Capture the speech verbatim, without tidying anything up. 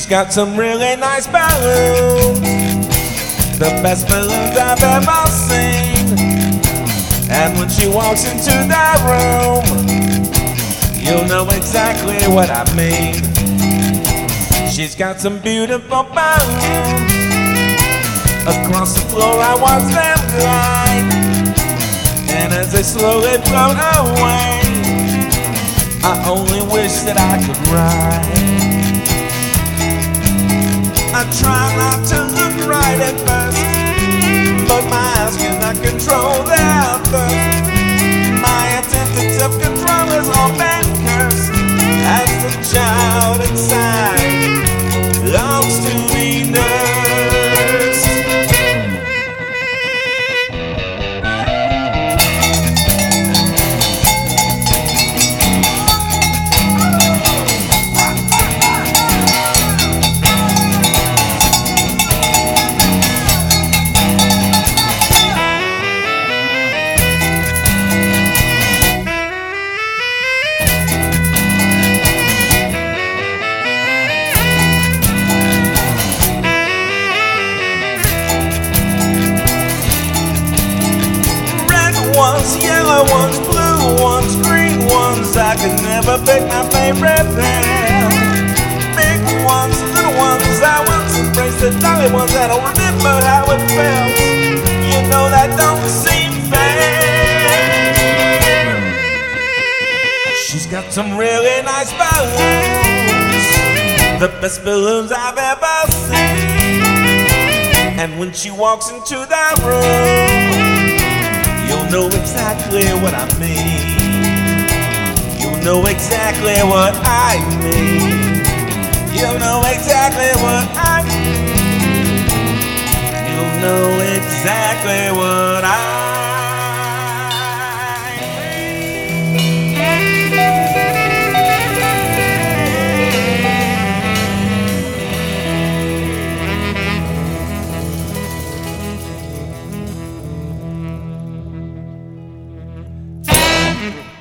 got some really nice balloons, the best balloons I've ever seen. And when she walks into that room, you'll know exactly what I mean. She's got some beautiful balloons. Across the floor I watch them glide, and as they slowly float away, I only wish that I could ride. I try not to look right at first, but my eyes cannot control their thirst. My attempt at self-control is all been cursed, as the child inside longs to be nursed. Ones, yellow ones, blue ones, green ones, I can never pick my favorite pair. Big ones, little ones, I once embraced the dolly ones, I don't remember how it felt. You know that don't seem fair. She's got some really nice balloons, the best balloons I've ever seen. And when she walks into that room, you'll know exactly what I mean. You'll know exactly what I mean. You'll know exactly what I mean. You'll know exactly what I mean. Mm-hmm.